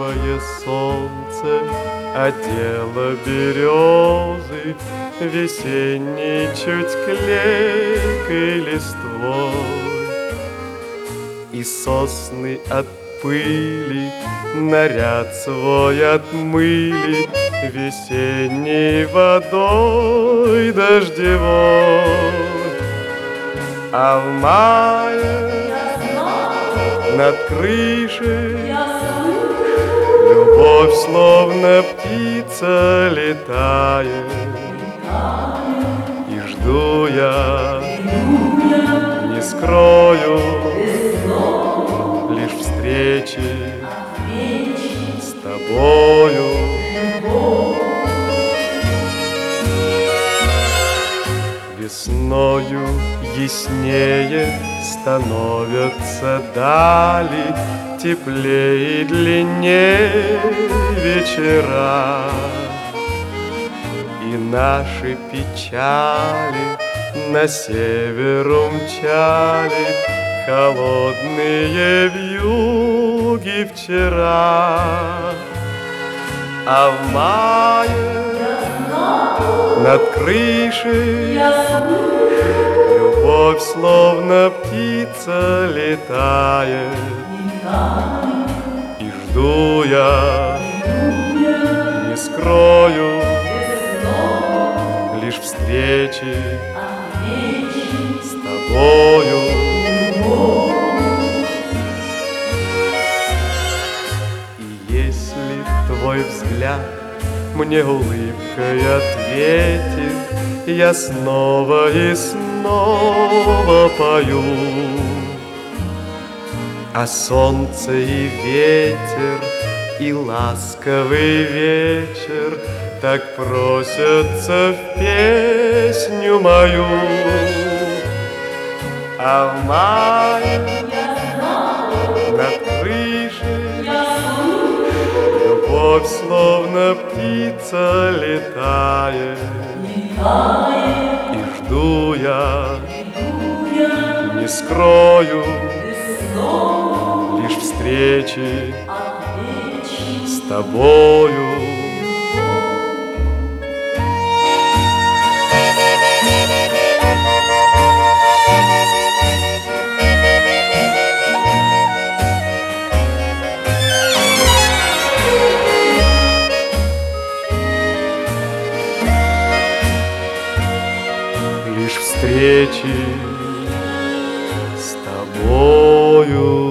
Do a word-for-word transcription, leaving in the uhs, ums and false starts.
Ласковое солнце одело березы весенней чуть клейкой листвой, и сосны от пыли наряд свой отмыли весенней водой дождевой. А в мае над крышей любовь, словно птица, летает, и жду я, не скрою, лишь встречи с тобою. Весною яснее становятся дали, теплее и длиннее вечера, и наши печали на север умчали холодные вьюги вчера. А в мае над крышей любовь, словно птица, летает, и жду я, не скрою, лишь встречи с тобою. И если твой взгляд мне улыбкой ответит, я снова и снова пою. А солнце и ветер, и ласковый вечер так просятся в песню мою. А в мае над крышей любовь, словно птица, летает, и жду я, не скрою, лишь встречи с тобою. Лишь встречи с тобою.